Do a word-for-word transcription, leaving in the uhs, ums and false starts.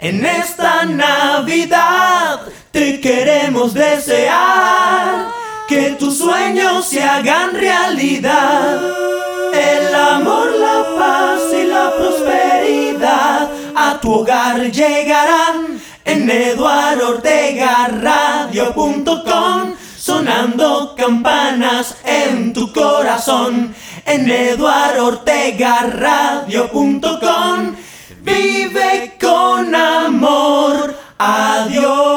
En esta Navidad te queremos desear que tus sueños se hagan realidad. El amor, la paz y la prosperidad a tu hogar llegarán en eduardo ortega radio punto com, sonando campanas en tu corazón. En eduardo ortega radio punto com, vive con amor. Adiós.